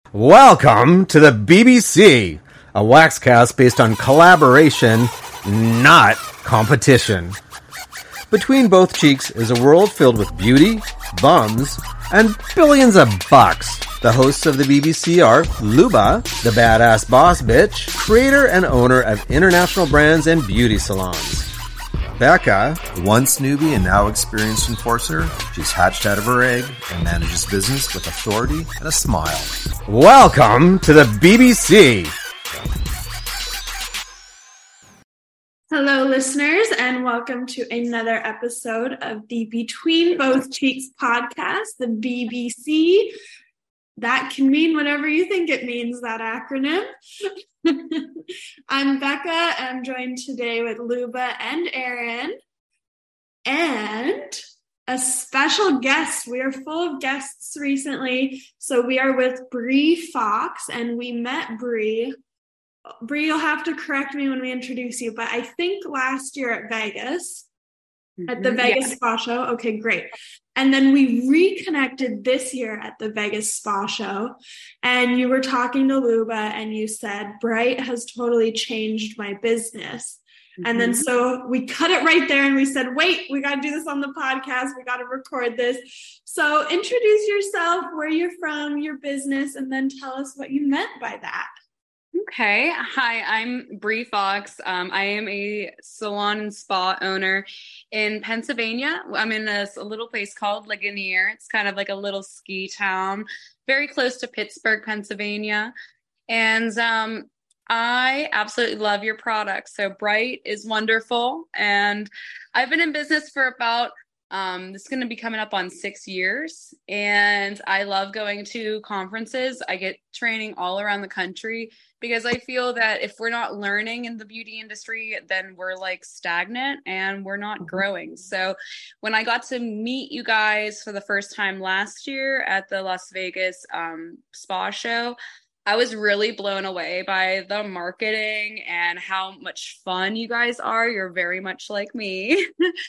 Welcome to the BBC, a waxcast based on collaboration, not competition. Between both cheeks is a world filled with beauty, bums, and billions of bucks. The hosts of the BBC are Luba, the badass boss bitch, creator and owner of international brands and beauty salons. Becca, once newbie and now experienced enforcer, she's hatched out of her egg and manages business with authority and a smile. Welcome to the BBC. Hello, listeners, and welcome to another episode of the Between Both Cheeks podcast, the BBC. That can mean whatever you think it means, that acronym. I'm Becca. I'm joined today with Luba and Aaron, and a special guest. We are full of guests recently, so we are with Bree Fox, and we met Bree. Bree, you'll have to correct me when we introduce you, but I think last year at Vegas, at the Vegas Spa Show. Okay, great. And then we reconnected this year at the Vegas Spa Show, and you were talking to Luba and you said, Bright has totally changed my business. And then so we cut it right there and we said, wait, we got to do this on the podcast. We got to record this. So introduce yourself, where you're from, your business, and then tell us what you meant by that. Okay. Hi, I'm Bree Fox. I am a salon and spa owner in Pennsylvania. I'm in a little place called Ligonier. It's kind of like a little ski town, very close to Pittsburgh, Pennsylvania. And I absolutely love your product. So Bright is wonderful. And I've been in business for about this is going to be coming up on 6 years, and I love going to conferences. I get training all around the country because I feel that if we're not learning in the beauty industry, then we're like stagnant and we're not growing. So when I got to meet you guys for the first time last year at the Las Vegas Spa Show, I was really blown away by the marketing and how much fun you guys are. You're very much like me.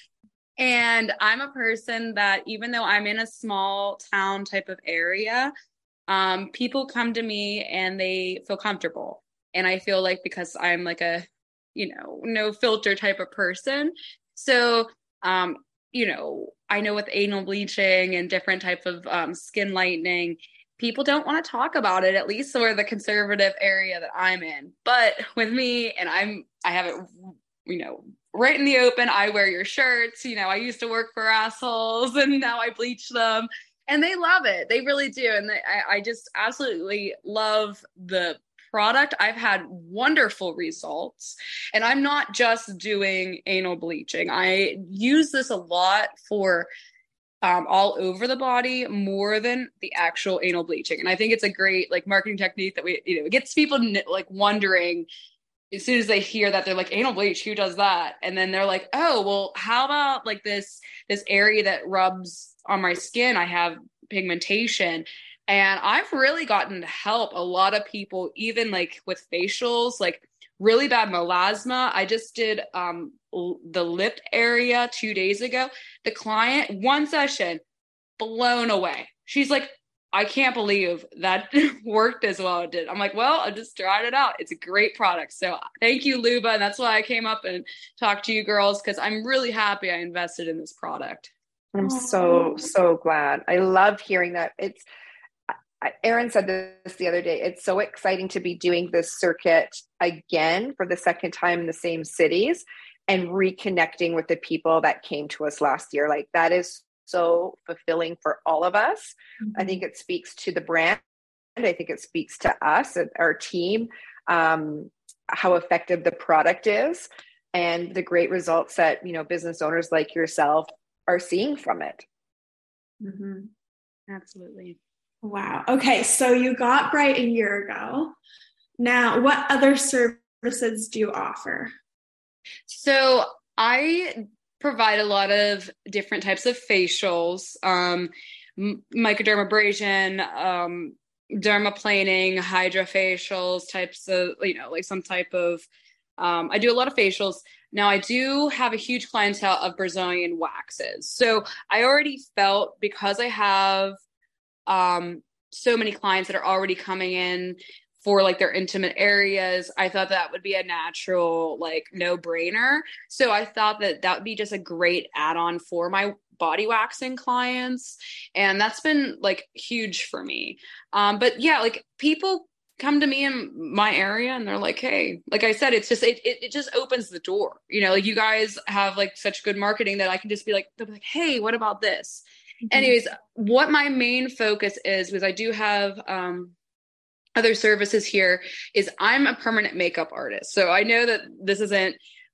And I'm a person that, even though I'm in a small town type of area, people come to me and they feel comfortable. And I feel like because I'm like a, no filter type of person. So, I know with anal bleaching and different type of skin lightening, people don't want to talk about it, at least for the conservative area that I'm in. But with me, and I have it, right in the open. I wear your shirts. I used to work for assholes and now I bleach them and they love it. They really do. And I just absolutely love the product. I've had wonderful results, and I'm not just doing anal bleaching. I use this a lot for all over the body more than the actual anal bleaching. And I think it's a great marketing technique that it gets people wondering. As soon as they hear that, they're like, anal bleach, who does that? And then they're like, oh, well, how about this area that rubs on my skin? I have pigmentation. And I've really gotten to help a lot of people, even with facials, really bad melasma. I just did the lip area 2 days ago. The client, one session, blown away. She's like, I can't believe that worked as well it did. I'm like, well, I just tried it out. It's a great product. So thank you, Luba. And that's why I came up and talked to you girls, because I'm really happy I invested in this product. I'm so glad. I love hearing that. Aaron said this the other day. It's so exciting to be doing this circuit again for the second time in the same cities and reconnecting with the people that came to us last year. That is so fulfilling for all of us. I think it speaks to the brand. I think it speaks to us, our team, how effective the product is, and the great results that, business owners like yourself are seeing from it. Mm-hmm. Absolutely. Wow. Okay. So you got Bright a year ago. Now, what other services do you offer? So I provide a lot of different types of facials, microdermabrasion, dermaplaning, hydrofacials, types of, some type of, I do a lot of facials. Now, I do have a huge clientele of Brazilian waxes. So I already felt, because I have so many clients that are already coming in for like their intimate areas. I thought that would be a natural, like, no brainer. So I thought that would be just a great add-on for my body waxing clients. And that's been like huge for me. But yeah, like people come to me in my area and they're like, hey, like I said, it's just, it just opens the door, you know, like you guys have like such good marketing that I can just be like, they'll be like, hey, what about this? Mm-hmm. Anyways, what my main focus is, because I do have, other services here, is I'm a permanent makeup artist. So I know that this isn't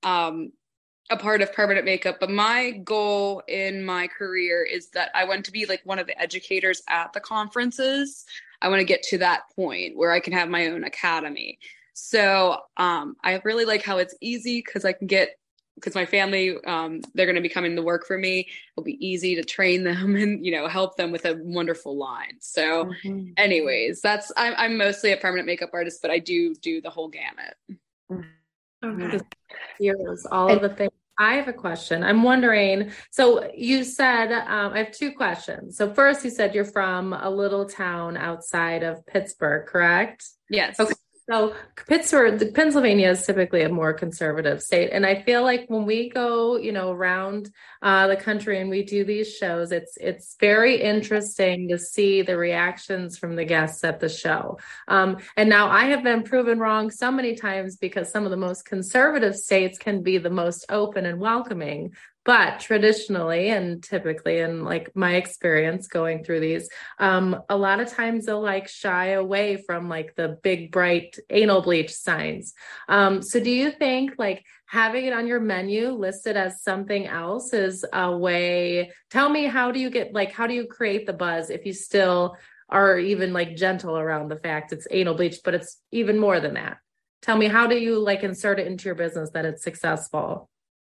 a part of permanent makeup, but my goal in my career is that I want to be like one of the educators at the conferences. I want to get to that point where I can have my own academy. So I really like how it's easy because my family, they're going to be coming to work for me. It'll be easy to train them and, you know, help them with a wonderful line. So anyways, I'm mostly a permanent makeup artist, but I do the whole gamut. Okay. Here's all of the things. I have a question. I'm wondering, so you said, I have two questions. So first, you said you're from a little town outside of Pittsburgh, correct? Yes. Okay. So Pittsburgh, Pennsylvania is typically a more conservative state. And I feel like when we go, you know, around the country and we do these shows, it's very interesting to see the reactions from the guests at the show. And now I have been proven wrong so many times, because some of the most conservative states can be the most open and welcoming. But traditionally and typically, in like my experience going through these, a lot of times they'll like shy away from like the big, bright anal bleach signs. So do you think like having it on your menu listed as something else is a way? Tell me, how do you create the buzz if you still are even like gentle around the fact it's anal bleach, but it's even more than that? Tell me, how do you like insert it into your business that it's successful?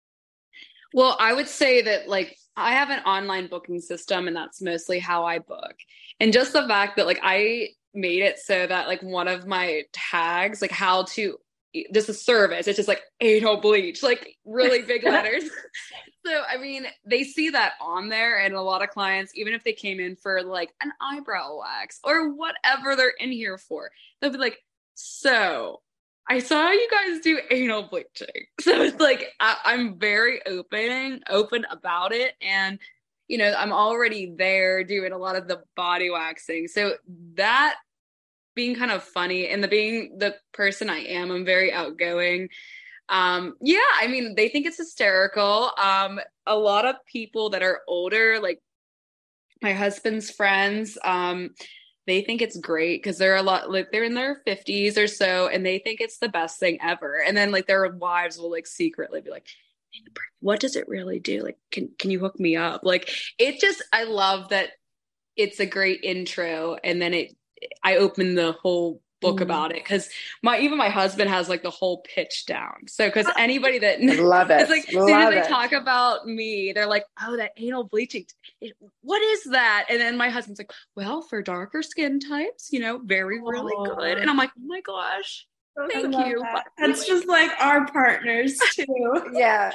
Well, I would say that like I have an online booking system, and that's mostly how I book. And just the fact that like I made it so that like one of my tags, like how to, just a service, it's just like anal bleach, like really big letters. So, I mean, they see that on there, and a lot of clients, even if they came in for like an eyebrow wax or whatever they're in here for, they'll be like, so I saw you guys do anal bleaching. So it's like, I'm very open about it. And, you know, I'm already there doing a lot of the body waxing. So that being kind of funny, and being the person I am, I'm very outgoing. Yeah, I mean, they think it's hysterical. A lot of people that are older, like my husband's friends, they think it's great because they're they're in their 50s or so, and they think it's the best thing ever. And then like their wives will like secretly be like, what does it really do? Like, can you hook me up? Like, I love that it's a great intro. And then I open the whole book about it, because even my husband has like the whole pitch down. So because anybody that love it, it's like, as soon as they talk about me, they're like, oh, that anal bleaching, what is that? And then my husband's like, well, for darker skin types, you know, really good. And I'm like, oh my gosh, thank you. That's just like our partners too. Yeah.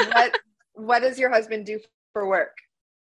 What does your husband do for work?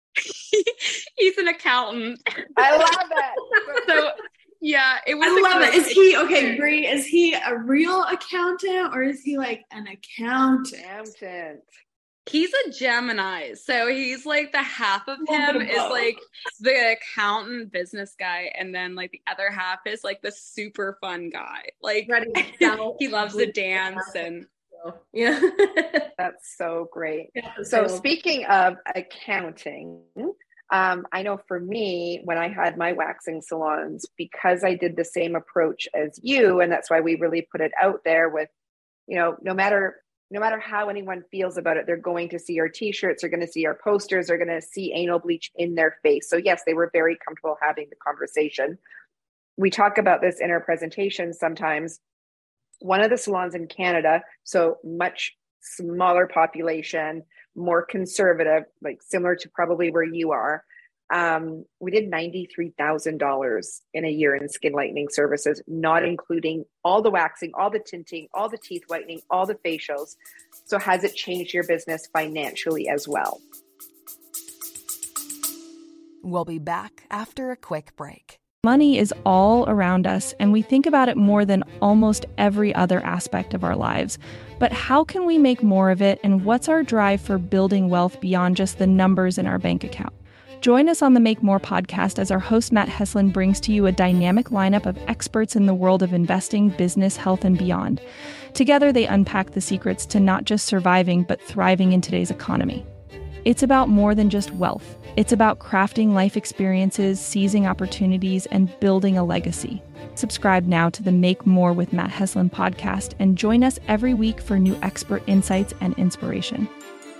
He's an accountant. I love it. So yeah, it was. I love it. Is he okay, Bree? Is he a real accountant, or is he like an accountant? He's a Gemini, so he's like the half of him is like the accountant business guy, and then like the other half is like the super fun guy. Like he loves to dance and. Yeah, that's so great. So speaking of accounting, I know for me, when I had my waxing salons, because I did the same approach as you, and that's why we really put it out there with, you know, no matter how anyone feels about it, they're going to see our t-shirts, they're going to see our posters, they're going to see anal bleach in their face. So yes, they were very comfortable having the conversation. We talk about this in our presentations sometimes. One of the salons in Canada, so much smaller population, more conservative, like similar to probably where you are. We did $93,000 in a year in skin lightening services, not including all the waxing, all the tinting, all the teeth whitening, all the facials. So has it changed your business financially as well? We'll be back after a quick break. Money is all around us, and we think about it more than almost every other aspect of our lives. But how can we make more of it, and what's our drive for building wealth beyond just the numbers in our bank account? Join us on the Make More podcast as our host Matt Heslin brings to you a dynamic lineup of experts in the world of investing, business, health, and beyond. Together, they unpack the secrets to not just surviving, but thriving in today's economy. It's about more than just wealth. It's about crafting life experiences, seizing opportunities, and building a legacy. Subscribe now to the Make More with Matt Heslin podcast and join us every week for new expert insights and inspiration.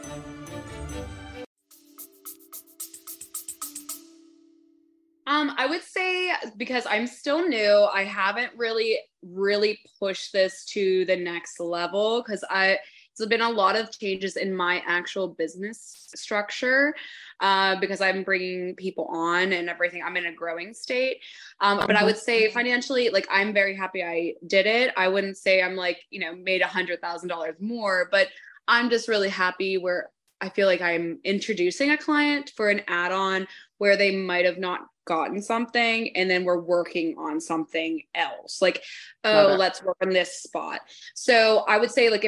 I would say, because I'm still new, I haven't really pushed this to the next level, because there's been a lot of changes in my actual business structure, because I'm bringing people on and everything. I'm in a growing state. But I would say financially, like, I'm very happy I did it. I wouldn't say I'm like, made $100,000 more, but I'm just really happy where I feel like I'm introducing a client for an add-on where they might have not gotten something, and then we're working on something else. Like, let's work on this spot. So I would say, like,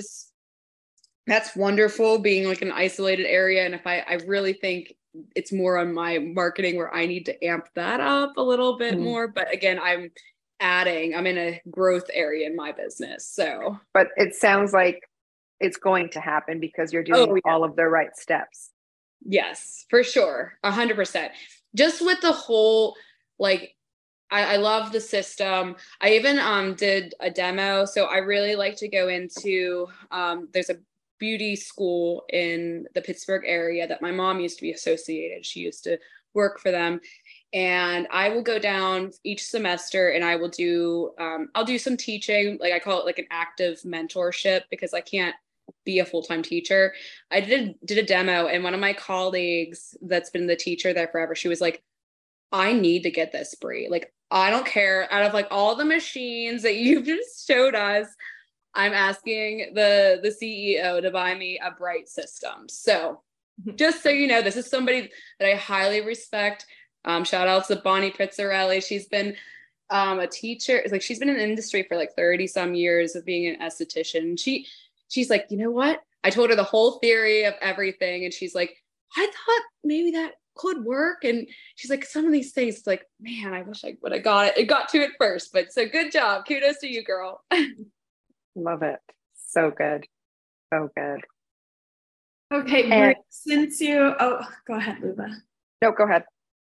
that's wonderful being like an isolated area. And if I really think it's more on my marketing where I need to amp that up a little bit more. But again, I'm in a growth area in my business. So, but it sounds like it's going to happen because you're doing all of the right steps. Yes, for sure. 100%. Just with the whole, like, I love the system. I even did a demo. So I really like to go into, there's a beauty school in the Pittsburgh area that my mom used to be associated. She used to work for them. And I will go down each semester and I will do, I'll do some teaching. Like, I call it like an active mentorship, because I can't be a full-time teacher. I did a demo, and one of my colleagues that's been the teacher there forever, she was like, I need to get this, Bree. Like, I don't care. Out of like all the machines that you've just showed us, I'm asking the CEO to buy me a Bright system. So just so you know, this is somebody that I highly respect. Shout out to Bonnie Pizzarelli. She's been a teacher. It's like, she's been in the industry for like 30 some years of being an esthetician. She's like, you know what? I told her the whole theory of everything. And she's like, I thought maybe that could work. And she's like, some of these things, it's like, man, I wish I would have got to it first. But so good job. Kudos to you, girl. Love it. So good. So good. Okay. And, go ahead, Luba. No, go ahead.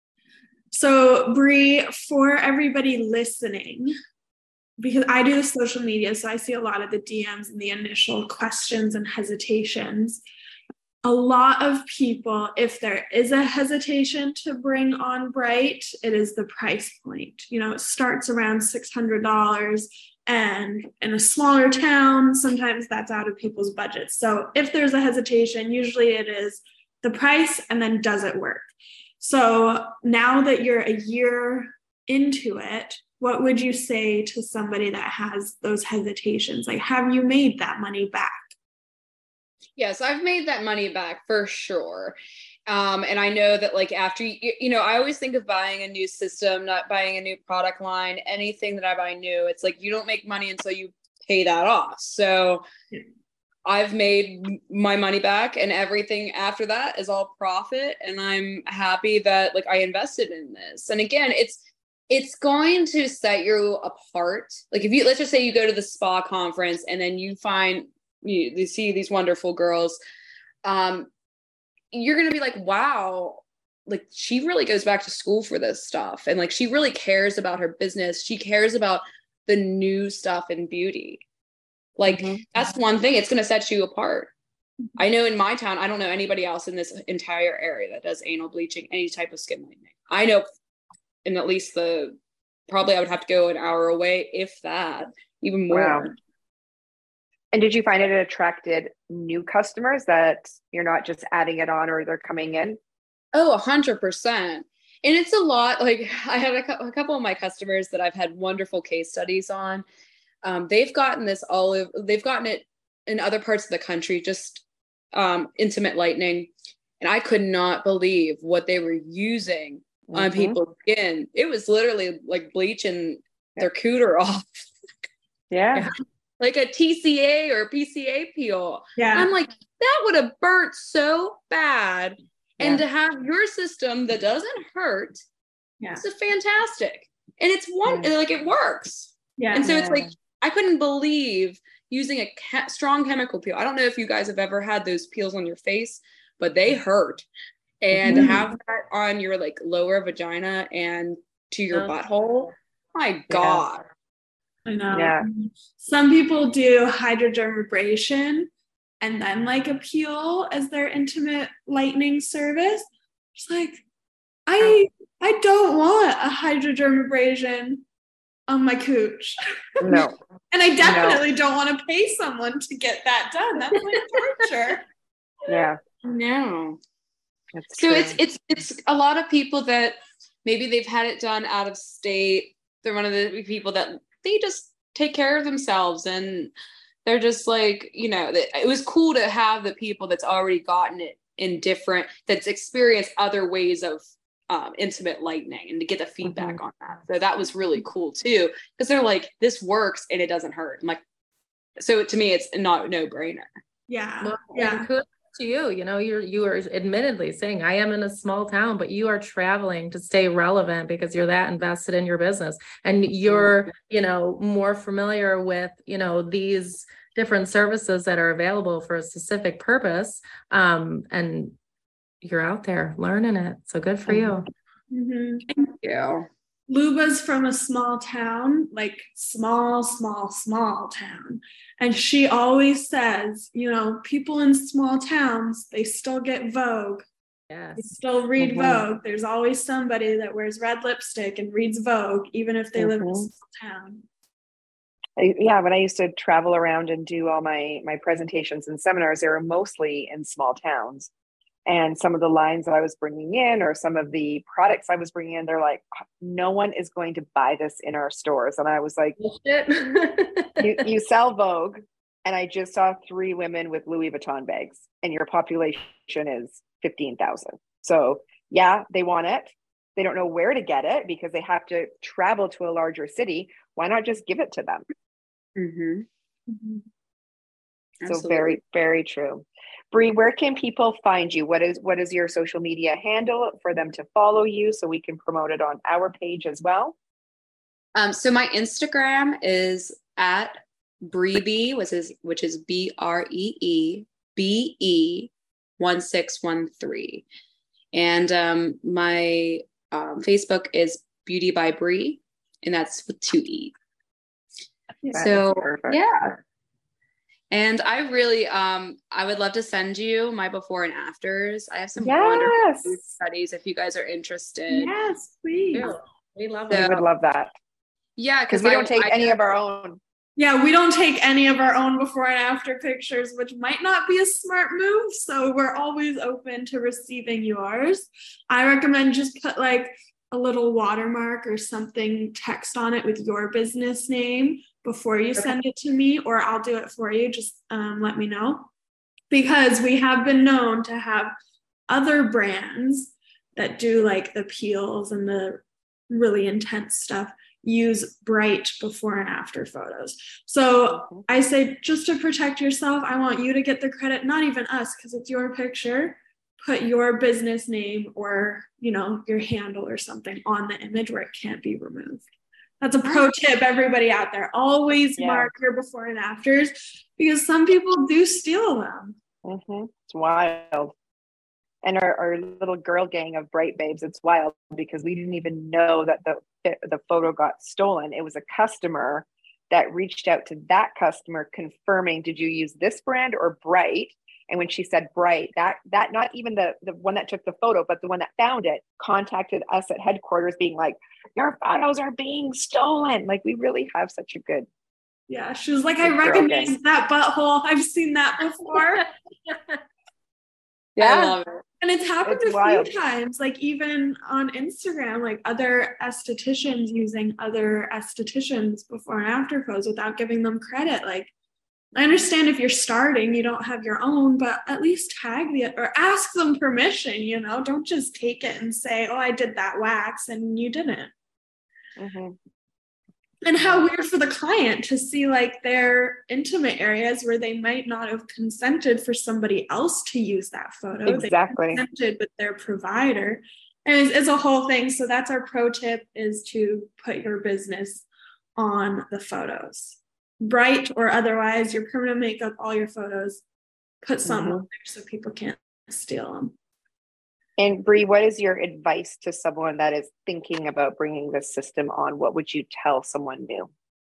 So Bree, for everybody listening, because I do the social media, so I see a lot of the DMs and the initial questions and hesitations. A lot of people, if there is a hesitation to bring on Bright, it is the price point. It starts around $600, and in a smaller town, sometimes that's out of people's budgets. So if there's a hesitation, usually it is the price and then does it work? So now that you're a year into it, what would you say to somebody that has those hesitations? Like, have you made that money back? Yes, I've made that money back for sure. And I know that, like, after, I always think of buying a new system, not buying a new product line, anything that I buy new, it's like, you don't make money until you pay that off. So I've made my money back, and everything after that is all profit. And I'm happy that, like, I invested in this. And again, it's going to set you apart. Like, if let's just say you go to the spa conference and then you see these wonderful girls, you're going to be like, wow, like, she really goes back to school for this stuff. And like, she really cares about her business. She cares about the new stuff in beauty. Like, that's one thing. It's going to set you apart. I know in my town, I don't know anybody else in this entire area that does anal bleaching, any type of skin lightening. I know, and at least probably I would have to go an hour away, if that, even more. Wow. And did you find it attracted new customers that you're not just adding it on, or they're coming in? Oh, 100%. And it's a lot. Like, I had a couple of my customers that I've had wonderful case studies on. They've gotten it in other parts of the country, just intimate lightening. And I could not believe what they were using on people's skin. It was literally like bleaching their cooter off. Yeah. Like a TCA or PCA peel. Yeah. I'm like, that would have burnt so bad. Yeah. And to have your system that doesn't hurt, it's fantastic. And it's like it works. Yeah. And so it's like, I couldn't believe using a strong chemical peel. I don't know if you guys have ever had those peels on your face, but they hurt. And to have that on your like lower vagina and to your butthole, my God. I know. Yeah. Some people do hydrodermabrasion and then like a peel as their intimate lightening service. It's like, I don't want a hydrodermabrasion on my cooch. No. And I definitely don't want to pay someone to get that done. That's like torture. Yeah. No. That's so true. it's a lot of people that maybe they've had it done out of state. They're one of the people that they just take care of themselves, and they're just like, you know, it was cool to have the people that's already gotten it in different, that's experienced other ways of intimate lightening, and to get the feedback on that. So that was really cool too, because they're like, this works and it doesn't hurt. I'm like, so to me, it's not a no-brainer. Yeah. Well, yeah. and kudos to you. You know, you are admittedly saying, I am in a small town, but you are traveling to stay relevant because you're that invested in your business, and you're, you know, more familiar with, you know, these different services that are available for a specific purpose. And you're out there learning it. So good for you. Mm-hmm. Thank you. Luba's from a small town, like small town. And she always says, you know, people in small towns, they still get Vogue. Yes. They still read Vogue. There's always somebody that wears red lipstick and reads Vogue, even if they live in a small town. When I used to travel around and do all my presentations and seminars, they were mostly in small towns. And some of the lines that I was bringing in, or some of the products I was bringing in, they're like, no one is going to buy this in our stores. And I was like, you sell Vogue, and I just saw 3 women with Louis Vuitton bags, and your population is 15,000. So yeah, they want it. They don't know where to get it because they have to travel to a larger city. Why not just give it to them? So very, very true. Bree, where can people find you? What is your social media handle for them to follow you so we can promote it on our page as well? So my Instagram is at Breebe, which is BREEBE1613. And my Facebook is Beauty by Bree, and that's with 2 E. So yeah. And I really, I would love to send you my before and afters. I have some wonderful food studies if you guys are interested. Yes, please. We love We would love that. Yeah, because we don't take any of our own. Yeah, we don't take any of our own before and after pictures, which might not be a smart move. So we're always open to receiving yours. I recommend just put like a little watermark or something, text on it with your business name before you send it to me, or I'll do it for you. Just let me know. Because we have been known to have other brands that do like the peels and the really intense stuff use bright before and after photos. So I say, just to protect yourself, I want you to get the credit, not even us, because it's your picture. Put your business name or, you know, your handle or something on the image where it can't be removed. That's a pro tip, everybody out there. Always mark your before and afters, because some people do steal them. It's wild. And our little girl gang of Bright Babes, it's wild because we didn't even know that the photo got stolen. It was a customer that reached out to that customer confirming, did you use this brand or Bright? And when she said Bright, that not even the one that took the photo, but the one that found it contacted us at headquarters being like, your photos are being stolen. Like, we really have such a good. Yeah, she was like, I recognize that butthole. I've seen that before. I love it. And it's happened a few times, like even on Instagram, like other estheticians using other estheticians before and after photos without giving them credit. Like, I understand if you're starting, you don't have your own, but at least tag or ask them permission, don't just take it and say, oh, I did that wax and you didn't. Mm-hmm. And how weird for the client to see like their intimate areas where they might not have consented for somebody else to use that photo. Exactly. They consented with their provider. And it's a whole thing. So that's our pro tip, is to put your business on the photos. Bright or otherwise, your permanent makeup, all your photos, put some on there so people can't steal them. And Bree, what is your advice to someone that is thinking about bringing this system on? What would you tell someone new?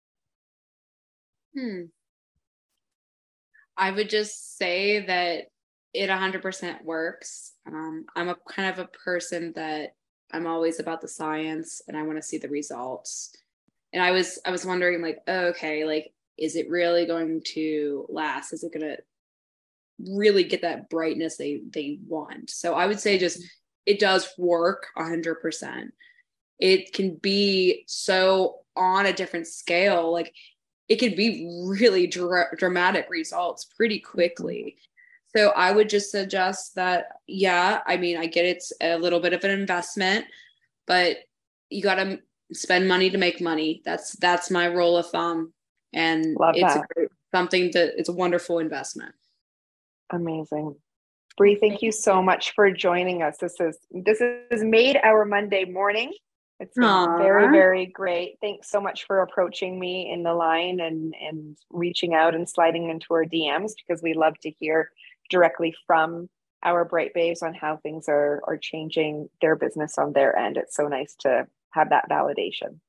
I would just say that it 100% works. I'm a kind of a person that I'm always about the science and I want to see the results. And I was wondering like, okay, like, is it really going to last? Is it going to really get that brightness they want? So I would say just, it does work 100%. It can be so on a different scale. Like it could be really dramatic results pretty quickly. So I would just suggest that, yeah, I mean, I get it's a little bit of an investment, but you got to spend money to make money. That's my rule of thumb. And it's a wonderful investment. Amazing. Bree, thank you so much for joining us. This has made our Monday morning. It's been very, very great. Thanks so much for approaching me in the line and reaching out and sliding into our DMs, because we love to hear directly from our Bright Babes on how things are changing their business on their end. It's so nice to have that validation.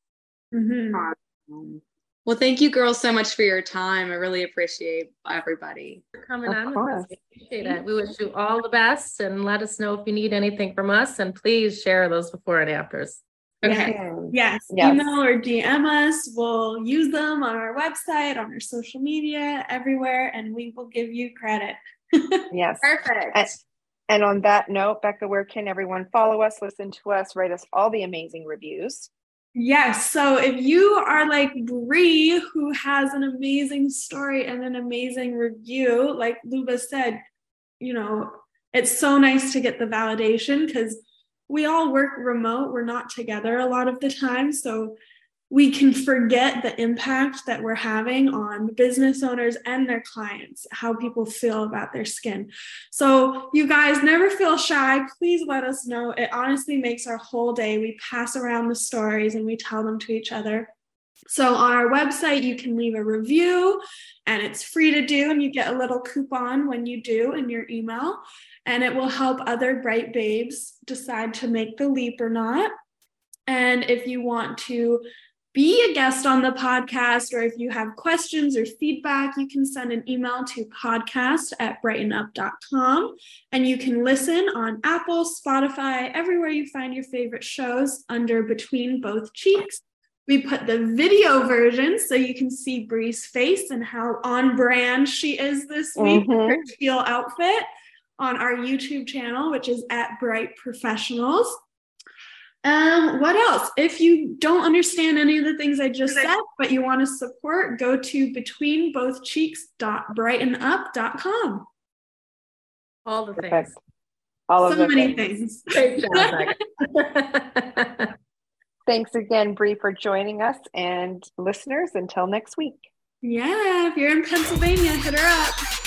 Well, thank you girls so much for your time. I really appreciate everybody for coming on with us. We appreciate it. We wish you all the best, and let us know if you need anything from us, and please share those before and afters. Okay. Yes. Email or DM us. We'll use them on our website, on our social media, everywhere, and we will give you credit. Yes. Perfect. And on that note, Becca, where can everyone follow us, listen to us, write us all the amazing reviews? Yes. So if you are like Bree, who has an amazing story and an amazing review, like Luba said, it's so nice to get the validation, because we all work remote. We're not together a lot of the time. So we can forget the impact that we're having on business owners and their clients, how people feel about their skin. So you guys never feel shy. Please let us know. It honestly makes our whole day. We pass around the stories and we tell them to each other. So on our website, you can leave a review, and it's free to do. And you get a little coupon when you do in your email, and it will help other Bright Babes decide to make the leap or not. And if you want to be a guest on the podcast, or if you have questions or feedback, you can send an email to podcast@brightenup.com, and you can listen on Apple, Spotify, everywhere you find your favorite shows under Between Both Cheeks. We put the video version so you can see Bree's face and how on brand she is this week with her teal outfit on our YouTube channel, which is @BrightProfessionals. What else? If you don't understand any of the things I just said, but you want to support, go to betweenbothcheeks.brightenup.com. All the things. Perfect. All so of the many things. things. Great job. Thanks again, Bree, for joining us, and listeners, until next week. Yeah, if you're in Pennsylvania, hit her up.